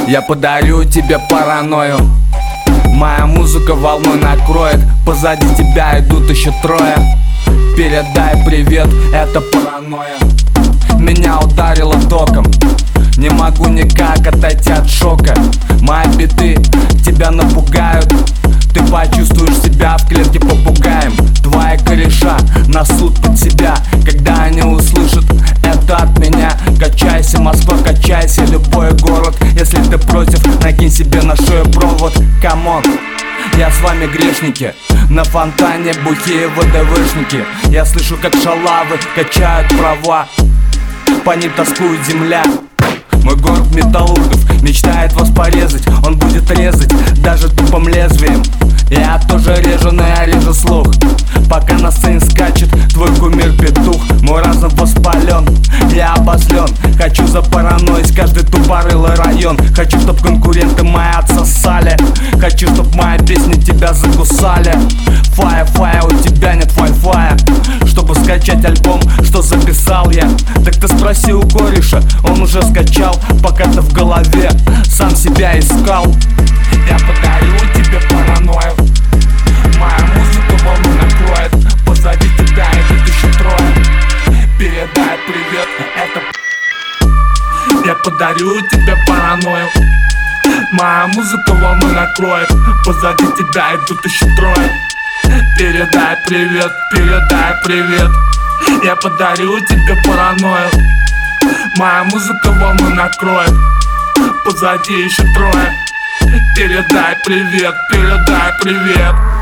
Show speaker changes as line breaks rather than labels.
Я подарю тебе паранойю. Моя музыка волной накроет. Позади тебя идут еще трое. Передай привет, это паранойя. Меня ударило током, не могу никак отойти от шока. Мои биты тебя напугают. Ты почувствуешь себя в клетке попугаем. Твои кореша насут под себя, когда они услышат это от меня. Качайся, Москва, качайся, любой город. Если ты против, накинь себе на шею провод. Камон, я с вами грешники, на фонтане бухие ВДВшники. Я слышу, как шалавы качают права, по ним тоскует земля. Мой город металлургов мечтает вас порезать. Он будет резать даже тупым лезвием. Я тоже режу, но я режу слух. Пока на сцене скачет твой кумир петух. Мой разум воспален, я обозлен. Хочу запараноить каждый тупорылый район. Хочу, чтоб конкуренты мои отсосали. Хочу, чтоб мои песни тебя закусали. Фая, у тебя нет вай-фая, чтобы скачать альбом, что записал я. Так ты спроси у кореша, он уже скачал. Пока ты в голове сам себя искал. Я подарю тебе паранойю. Моя музыка волну накроет. Позади тебя идут еще трое. Передай привет, это... Я подарю тебе паранойю. Моя музыка волну накроет. Позади тебя идут еще трое. Передай привет, передай привет. Я подарю тебе паранойю. Моя музыка волну накроет. Позади еще трое. Передай привет, передай привет.